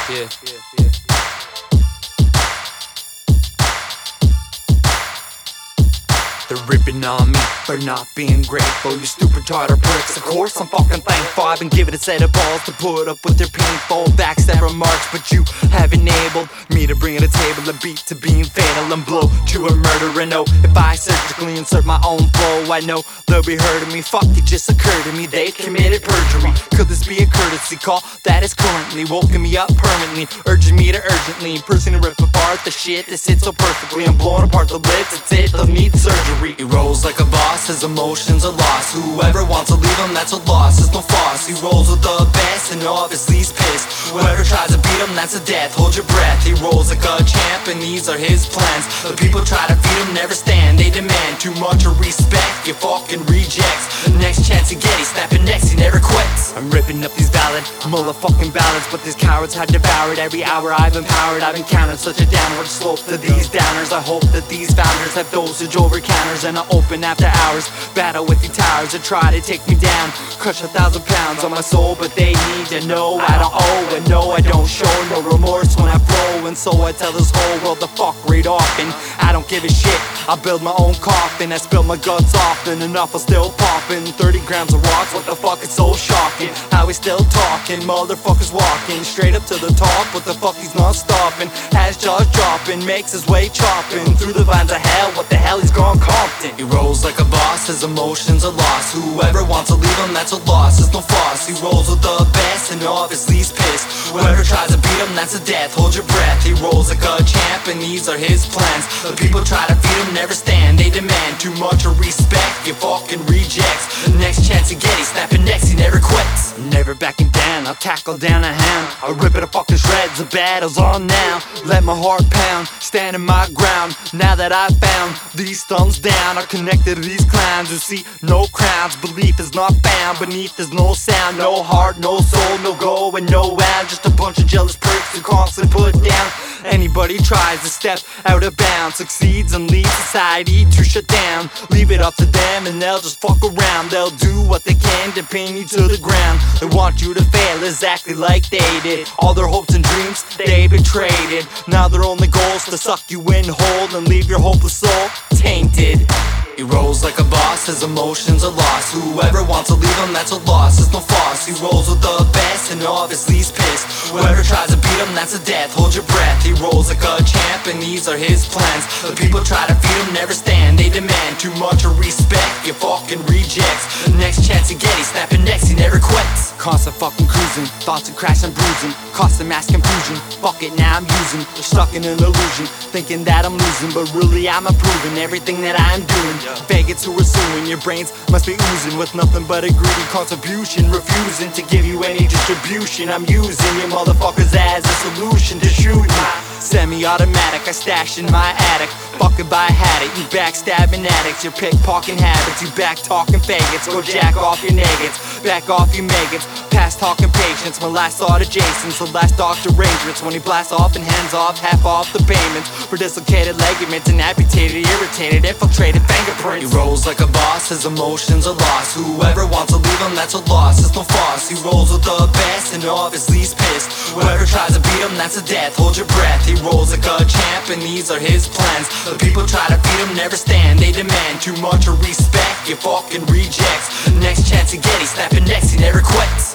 They're ripping on me for not being grateful. You stupid tartar pricks. Of course I'm fucking thankful. I've been given a set of balls to put up with their painful backstab remarks, but you have enabled me to bring to the table a beat to being fatal and blow to a murder. And oh, if I surgically insert my own flow, I know they'll be hurting me. Fuck, it just occurred to me they committed perjury. Could this be a courtesy call that is currently woken me up permanently, urging me to urgently personally rip apart the shit that sits so perfectly? I'm blowing apart the lips, it's it, they'll need surgery. He rolls like a boss, his emotions are lost. Whoever wants to leave him, that's a loss, it's no fuss. He rolls with the best and obviously he's pissed. Whoever tries to beat him, that's a death, hold your breath. He rolls like a champ and these are his plans. The people try to feed him, never stand. They demand too much of respect, you fucking rejects. The next chance he get, he's snapping necks, he never quits. I'm ripping up these valid motherfucking ballads, but these cowards had devoured every hour I've empowered. I've encountered such a downward slope to these downers. I hope that these founders have dosage over counters, and I open after hours, battle with the towers that try to take me down. Crush 1,000 pounds on my soul, but they need to know I don't owe, and no, I don't show no remorse when I flow. And so I tell this whole world to fuck right off, and I don't give a shit. I build my own coffin, I spill my guts often, enough I'm still popping 30 grams of rocks, what the fuck, it's so shocking how we still talking, motherfuckers walking straight up to the top, what the fuck, he's not stopping. Has jaws dropping, makes his way chopping through the vines of hell, what the hell, he's gone Compton. He rolls like a boss, his emotions are lost. Whoever wants to leave him, that's a loss, it's no fuss. He rolls with the best and obviously he's pissed. Whoever tries to beat him, that's a death, hold your breath. He rolls like a champ and these are his plans. The people try to feed him, never stand. They demand too much of respect, you fucking rejects. The next chance he get, he's snapping necks, he never quits. Never backing down, I'll tackle down a hound. I'll rip it to fucking shreds, the battle's on now. Let my heart pound, standing my ground. Now that I've found these thumbs down, are connected to these clowns who see no crowns. Belief is not found, beneath there's no sound. No heart, no soul, no go and no out. Just a bunch of jealous pricks who constantly put down anybody tries to step out of bounds, succeeds and leads society to shut down. Leave it up to them and they'll just fuck around. They'll do what they can to pin you to the ground. They want you to fail exactly like they did. All their hopes and dreams, they betrayed it. Now their only goal's to suck you in whole and leave your hopeless soul tainted. He rolls like a boss, his emotions are lost. Whoever wants to leave him, that's a loss, it's no fuss. He rolls with the best and obviously he's pissed. Whoever tries to beat him, that's a death, hold your breath. He rolls like a champ and these are his plans. The people try to feed him, never stand. They demand too much of respect, you fucking rejects. The next chance he get, he's snapping necks, he never quits. Constant fucking cruising, thoughts of crash and bruising, constant mass confusion. Fuck it, now I'm using, stuck in an illusion, thinking that I'm losing, but really I'm improving everything that I'm doing. Faggots who are suing, your brains must be oozing with nothing but a greedy contribution, refusing to give you any distribution. I'm using you motherfuckers as a solution to shoot me. Semi-automatic, I stash in my attic. Fucking by had it, you backstabbing addicts. Your pickpocketing habits, you back talking faggots. Go jack off your naggots, back off your maggots. Past talking patience, my last thought of Jason's the last doctor arrangements. When he blasts off and hands off, half off the payments for dislocated ligaments and amputated, irritated, infiltrated fingerprints. He rolls like a boss, his emotions are lost. Whoever wants to leave him, that's a loss, it's no fuss. He rolls with the best and obviously he's pissed. Whoever tries to beat him, that's a death, hold your breath. He rolls like a champ and these are his plans. The people try to feed him, never stand. They demand too much of respect, you fucking rejects. The next chance he get, he's snapping necks, he never quits.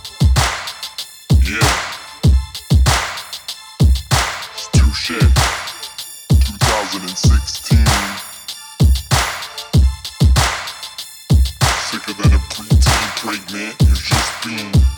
Yeah. It's Touche. 2016. Sicker than a preteen pregnant, you just been.